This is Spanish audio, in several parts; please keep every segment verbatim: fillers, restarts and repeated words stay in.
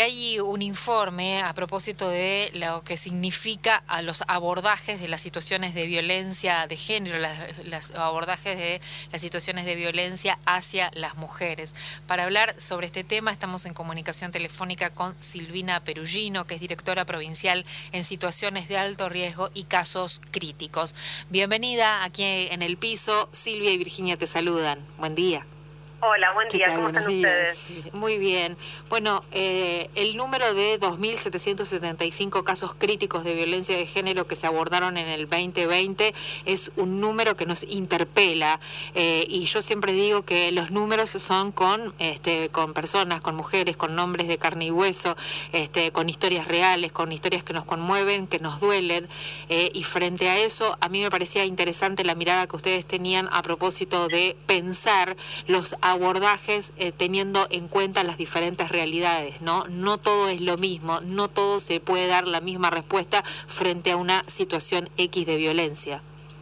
hay un informe a propósito de lo que significa a los abordajes de las situaciones de violencia de género, las, las abordajes de las situaciones de violencia hacia las mujeres. Para hablar sobre este tema estamos en comunicación telefónica con Silvina Perugino, que es directora provincial en situaciones de alto riesgo y casos críticos. Bienvenida aquí en El Piso. Silvia y Virginia te saludan. Buen día. Hola, buen día. ¿Cómo Buenos están días. ustedes? Muy bien. Bueno, eh, el número de dos mil setecientos setenta y cinco casos críticos de violencia de género que se abordaron en el veinte veinte es un número que nos interpela. Eh, y yo siempre digo que los números son con, este, con personas, con mujeres, con nombres de carne y hueso, este, con historias reales, con historias que nos conmueven, que nos duelen. Eh, y frente a eso, a mí me parecía interesante la mirada que ustedes tenían a propósito de pensar los abordajes eh, teniendo en cuenta las diferentes realidades, ¿no? No todo es lo mismo, no todo se puede dar la misma respuesta frente a una situación X de violencia.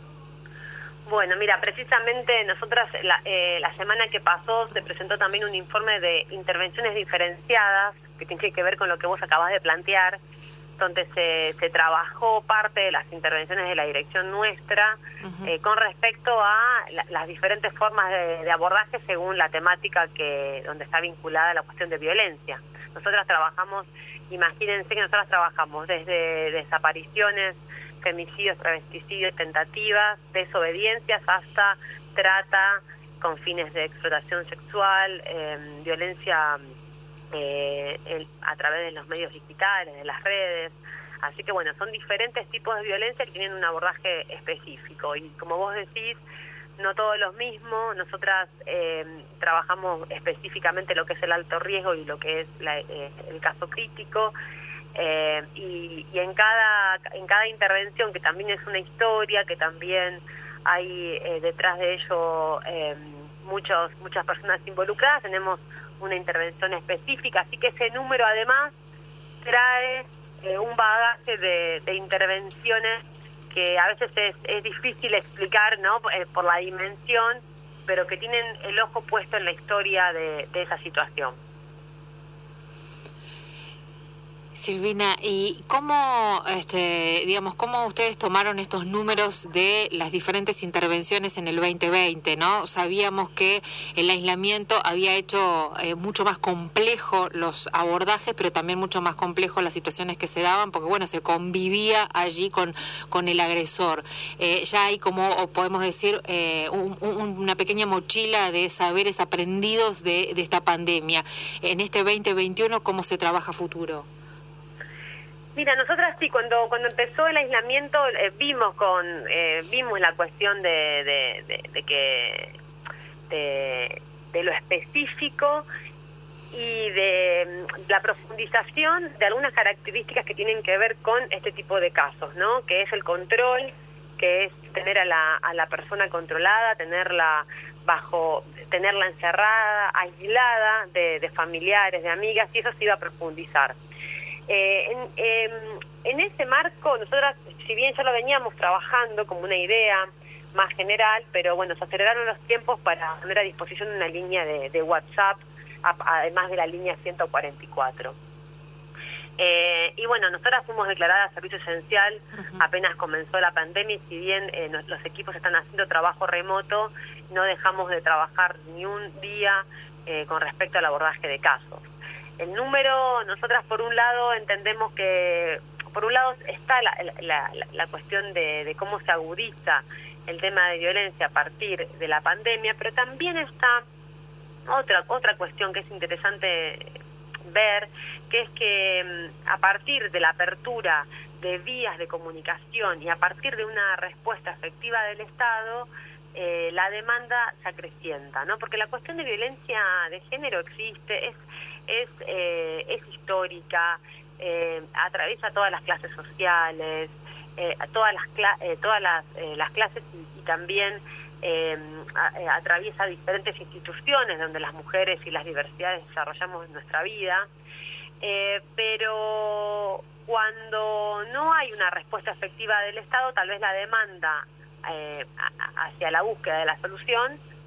Bueno, mira, precisamente nosotras la, eh, la semana que pasó se presentó también un informe de intervenciones diferenciadas que tiene que ver con lo que vos acabás de plantear, donde se, se trabajó parte de las intervenciones de la dirección nuestra uh-huh. eh, con respecto a la, las diferentes formas de, de abordaje según la temática que donde está vinculada la cuestión de violencia. Nosotras trabajamos, imagínense que nosotras trabajamos desde desapariciones, femicidios, travesticidios, tentativas, desobediencias, hasta trata con fines de explotación sexual, eh, violencia Eh, el, a través de los medios digitales, de las redes. Así que bueno, son diferentes tipos de violencia que tienen un abordaje específico y como vos decís, no todo lo mismo. Nosotras eh, trabajamos específicamente lo que es el alto riesgo y lo que es la, eh, el caso crítico eh, y, y en cada en cada intervención, que también es una historia, que también hay eh, detrás de ello eh, muchos muchas personas involucradas, tenemos una intervención específica, así que ese número además trae eh, un bagaje de, de intervenciones que a veces es, es difícil explicar, ¿no? Eh, por la dimensión, pero que tienen el ojo puesto en la historia de, de esa situación. Silvina, ¿y cómo, este, digamos, cómo ustedes tomaron estos números de las diferentes intervenciones en el veinte veinte, ¿no? Sabíamos que el aislamiento había hecho eh, mucho más complejo los abordajes, pero también mucho más complejo las situaciones que se daban, porque bueno, se convivía allí con, con el agresor. Eh, ya hay, como podemos decir, eh, un, un, una pequeña mochila de saberes aprendidos de, de esta pandemia. En este veinte veintiuno, ¿cómo se trabaja futuro? Mira, nosotras sí, cuando cuando empezó el aislamiento eh, vimos con eh, vimos la cuestión de, de, de, de que de, de lo específico y de la profundización de algunas características que tienen que ver con este tipo de casos, ¿no? Que es el control, que es tener a la a la persona controlada, tenerla bajo, tenerla encerrada, aislada de, de familiares, de amigas, y eso se iba a profundizar. Eh, en, eh, en ese marco, nosotras, si bien ya lo veníamos trabajando como una idea más general, pero bueno, se aceleraron los tiempos para poner a disposición una línea de, de WhatsApp, a, además de la línea ciento cuarenta y cuatro. Eh, y bueno, nosotras fuimos declaradas servicio esencial uh-huh. apenas comenzó la pandemia, y si bien eh, nos, los equipos están haciendo trabajo remoto, no dejamos de trabajar ni un día eh, con respecto al abordaje de casos. El número, nosotras por un lado entendemos que, por un lado está la, la, la, la cuestión de, de cómo se agudiza el tema de violencia a partir de la pandemia, pero también está otra, otra cuestión que es interesante ver, que es que a partir de la apertura de vías de comunicación y a partir de una respuesta efectiva del Estado, eh, la demanda se acrecienta, ¿no? Porque la cuestión de violencia de género existe, es es eh, es histórica, eh, atraviesa todas las clases sociales, eh, todas las cla eh, todas las, eh, las clases y, y también eh, a, eh, atraviesa diferentes instituciones donde las mujeres y las diversidades desarrollamos nuestra vida, eh, pero cuando no hay una respuesta efectiva del Estado, tal vez la demanda eh, a, hacia la búsqueda de la solución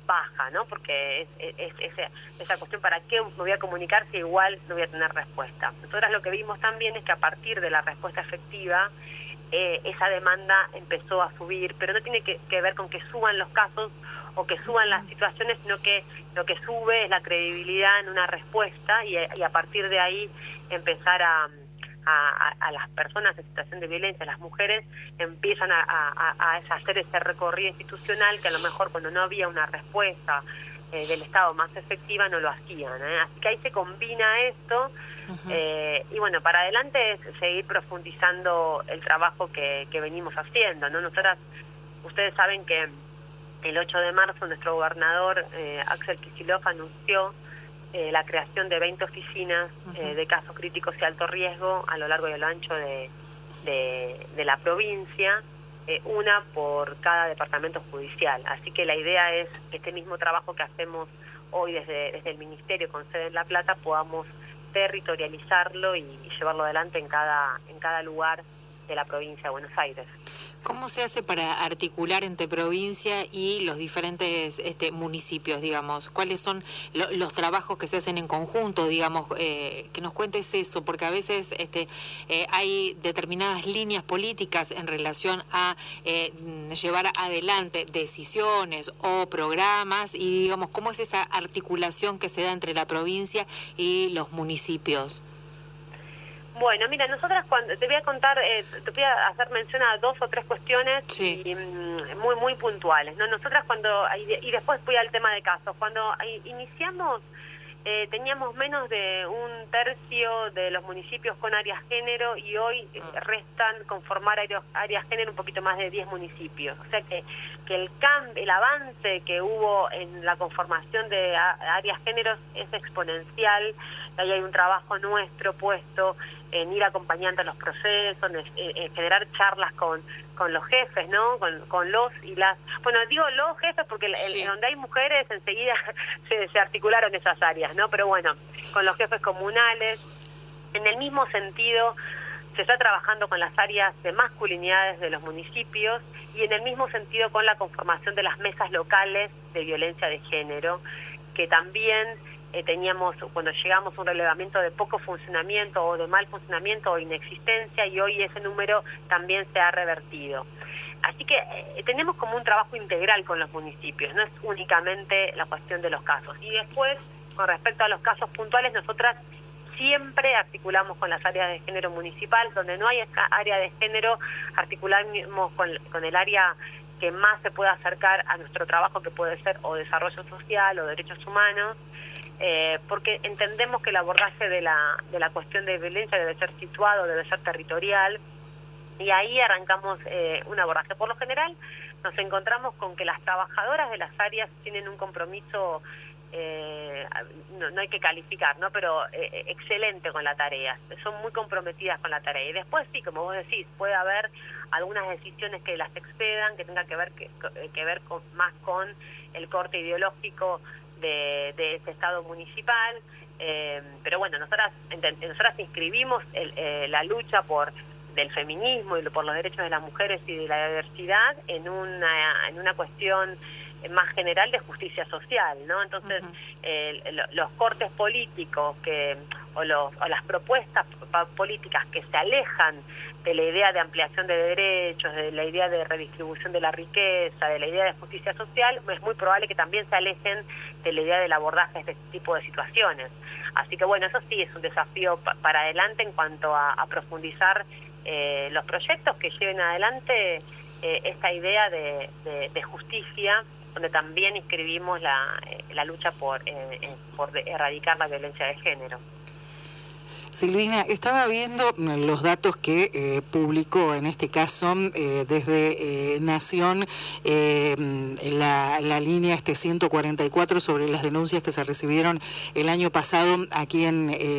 baja, ¿no? Porque es, es, es esa cuestión, ¿para qué me voy a comunicar si igual no voy a tener respuesta? Nosotras lo que vimos también es que a partir de la respuesta efectiva, eh, esa demanda empezó a subir, pero no tiene que, que ver con que suban los casos o que suban las situaciones, sino que lo que sube es la credibilidad en una respuesta y, y a partir de ahí empezar a... A, a las personas en situación de violencia, las mujeres, empiezan a, a, a hacer ese recorrido institucional que a lo mejor cuando no había una respuesta eh, del Estado más efectiva no lo hacían, ¿eh? Así que ahí se combina esto. Uh-huh. eh, y bueno, para adelante es seguir profundizando el trabajo que, que venimos haciendo, ¿no? Nosotras, ustedes saben que el ocho de marzo nuestro gobernador eh, Axel Kicillof anunció Eh, la creación de veinte oficinas eh, de casos críticos y alto riesgo a lo largo y a lo ancho de, de, de la provincia, eh, una por cada departamento judicial. Así que la idea es que este mismo trabajo que hacemos hoy desde, desde el Ministerio con sede en La Plata podamos territorializarlo y, y llevarlo adelante en cada, en cada lugar de la provincia de Buenos Aires. ¿Cómo se hace para articular entre provincia y los diferentes este, municipios, digamos? ¿Cuáles son lo, los trabajos que se hacen en conjunto, digamos? Eh, que nos cuentes eso, porque a veces este, eh, hay determinadas líneas políticas en relación a eh, llevar adelante decisiones o programas y, digamos, ¿cómo es esa articulación que se da entre la provincia y los municipios? Bueno, mira, nosotras cuando te voy a contar, eh, te voy a hacer mención a dos o tres cuestiones sí. y, mm, muy muy puntuales, ¿no? Nosotras cuando, y después voy al tema de casos, cuando iniciamos eh, teníamos menos de un tercio de los municipios con áreas género y hoy eh, restan conformar áreas, áreas género un poquito más de diez municipios. O sea que, que el, cam el avance que hubo en la conformación de áreas géneros es exponencial. Ahí hay un trabajo nuestro puesto en ir acompañando los procesos, en, en generar charlas con, con los jefes, ¿no? Con, con los y las... Bueno, digo los jefes porque el, sí. el, donde hay mujeres enseguida se, se articularon esas áreas, ¿no? Pero bueno, con los jefes comunales. En el mismo sentido, se está trabajando con las áreas de masculinidades de los municipios y en el mismo sentido con la conformación de las mesas locales de violencia de género, que también... Eh, teníamos, cuando llegamos a un relevamiento de poco funcionamiento o de mal funcionamiento o inexistencia y hoy ese número también se ha revertido. Así que eh, tenemos como un trabajo integral con los municipios, no es únicamente la cuestión de los casos. Y después, con respecto a los casos puntuales, nosotras siempre articulamos con las áreas de género municipal, donde no hay área de género, articulamos con, con el área que más se pueda acercar a nuestro trabajo, que puede ser o desarrollo social o derechos humanos, Eh, porque entendemos que el abordaje de la de la cuestión de violencia debe ser situado, debe ser territorial, y ahí arrancamos eh, un abordaje. Por lo general nos encontramos con que las trabajadoras de las áreas tienen un compromiso, eh, no, no hay que calificar, ¿no? Pero eh, excelente con la tarea, son muy comprometidas con la tarea. Y después sí, como vos decís, puede haber algunas decisiones que las excedan, que tengan que ver, que, que ver con, más con el corte ideológico de, de ese Estado municipal, eh, pero bueno, nosotras, nosotras inscribimos el, eh, la lucha por del feminismo y por los derechos de las mujeres y de la diversidad en una, en una cuestión más general de justicia social, ¿no? Entonces, uh-huh. eh, los cortes políticos que o, los, o las propuestas políticas que se alejan de la idea de ampliación de derechos, de la idea de redistribución de la riqueza, de la idea de justicia social, es muy probable que también se alejen de la idea del abordaje de este tipo de situaciones. Así que bueno, eso sí es un desafío pa para adelante en cuanto a, a profundizar eh, los proyectos que lleven adelante eh, esta idea de, de, de justicia, donde también inscribimos la, eh, la lucha por, eh, eh, por erradicar la violencia de género. Silvina, estaba viendo los datos que eh, publicó en este caso eh, desde eh, Nación eh, la, la línea este ciento cuarenta y cuatro sobre las denuncias que se recibieron el año pasado aquí en eh,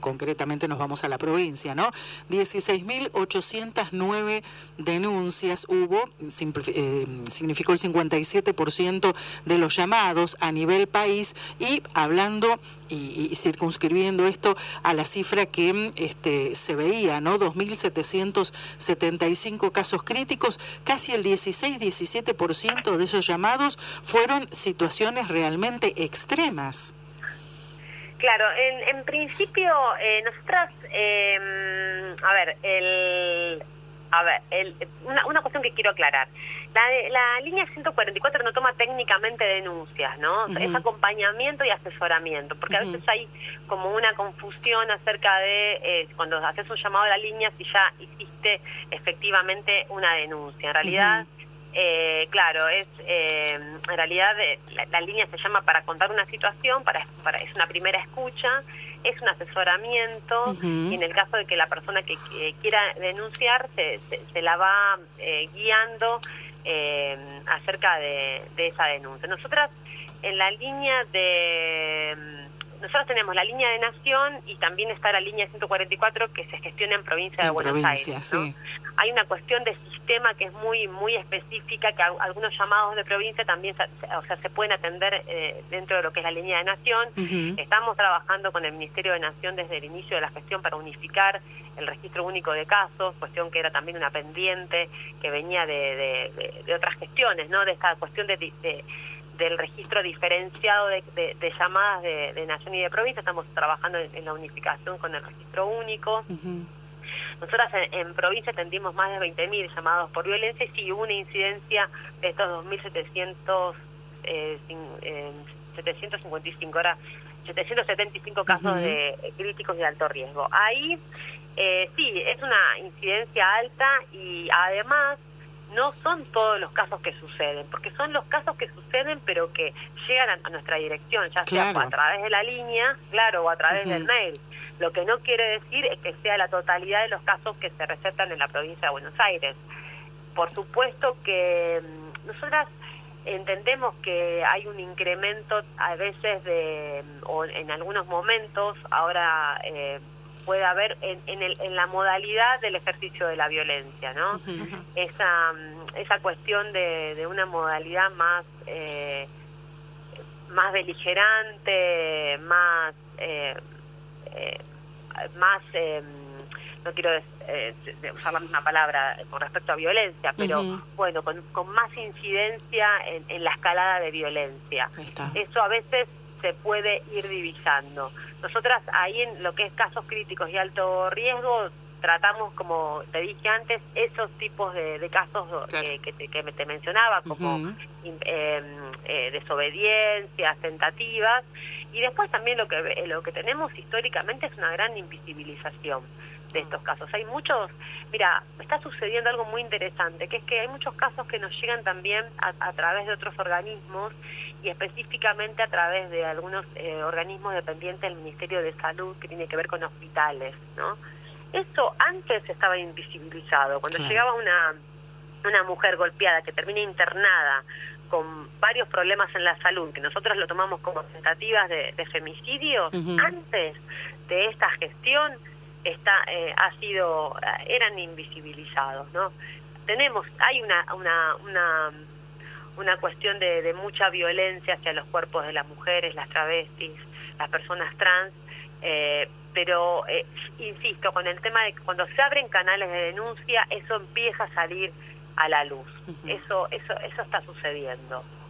concretamente nos vamos a la provincia, ¿no? dieciséis mil ochocientas nueve denuncias hubo, eh, significó el cincuenta y siete por ciento de los llamados a nivel país, y hablando y, y circunscribiendo esto a la cifra que este, se veía, ¿no? dos mil setecientos setenta y cinco casos críticos, casi el dieciséis diecisiete por ciento de esos llamados fueron situaciones realmente extremas. Claro, en, en principio, eh, nosotras, eh, a ver, el, a ver, el, una, una cuestión que quiero aclarar. La, de, la línea ciento cuarenta y cuatro no toma técnicamente denuncias, ¿no? Uh-huh. Es acompañamiento y asesoramiento, porque uh-huh. a veces hay como una confusión acerca de eh, cuando haces un llamado a la línea si ya hiciste efectivamente una denuncia. En realidad... Uh-huh. Eh, claro, es eh, en realidad eh, la, la línea se llama para contar una situación, para, para es una primera escucha, es un asesoramiento, uh-huh. y en el caso de que la persona que, que quiera denunciar se, se, se la va eh, guiando eh, acerca de, de esa denuncia. Nosotras en la línea de... Nosotros tenemos la línea de Nación y también está la línea ciento cuarenta y cuatro que se gestiona en provincia de en Buenos provincia, Aires, ¿no? Sí. Hay una cuestión de sistema que es muy muy específica, que a, algunos llamados de provincia también se, o sea, se pueden atender eh, dentro de lo que es la línea de Nación. Uh-huh. Estamos trabajando con el Ministerio de Nación desde el inicio de la gestión para unificar el registro único de casos, cuestión que era también una pendiente que venía de, de, de, de otras gestiones, ¿no? De esta cuestión de... de del registro diferenciado de, de, de llamadas de, de nación y de provincia. Estamos trabajando en, en la unificación con el registro único. Uh-huh. Nosotras en, en provincia atendimos más de veinte mil llamados por violencia y sí hubo una incidencia de estos dos mil setecientos cincuenta y cinco, ahora setecientos setenta y cinco casos uh-huh. de críticos de alto riesgo. Ahí eh, sí, es una incidencia alta y además no son todos los casos que suceden, porque son los casos que suceden pero que llegan a, a nuestra dirección, ya sea claro. a través de la línea, claro, o a través uh-huh. del mail. Lo que no quiere decir es que sea la totalidad de los casos que se recetan en la provincia de Buenos Aires. Por supuesto que um, nosotras entendemos que hay un incremento a veces de, o en algunos momentos, ahora... Eh, puede haber en, en, el, en la modalidad del ejercicio de la violencia, ¿no? Uh-huh. Esa, esa cuestión de, de una modalidad más eh, más beligerante, más eh, eh, más eh, no quiero eh, usar la misma palabra con respecto a violencia, pero uh-huh. bueno, con, con más incidencia en, en la escalada de violencia. Eso a veces se puede ir divisando. Nosotras ahí en lo que es casos críticos y alto riesgo tratamos, como te dije antes, esos tipos de, de casos claro. que, que, te, que te mencionaba, como uh-huh. eh, eh, desobediencias, tentativas, y después también lo que lo que tenemos históricamente es una gran invisibilización de estos casos. Hay muchos, mira, está sucediendo algo muy interesante, que es que hay muchos casos que nos llegan también a, a través de otros organismos y específicamente a través de algunos eh, organismos dependientes del Ministerio de Salud que tiene que ver con hospitales, ¿no? Eso antes estaba invisibilizado. Cuando claro. llegaba una, una mujer golpeada que termina internada con varios problemas en la salud, que nosotros lo tomamos como tentativas de, de femicidio, uh-huh. antes de esta gestión está eh, ha sido eran invisibilizados, ¿no? Tenemos hay una una una una cuestión de, de mucha violencia hacia los cuerpos de las mujeres, las travestis, las personas trans, eh, pero eh, insisto con el tema de que cuando se abren canales de denuncia eso empieza a salir a la luz. Uh-huh. Eso eso eso está sucediendo.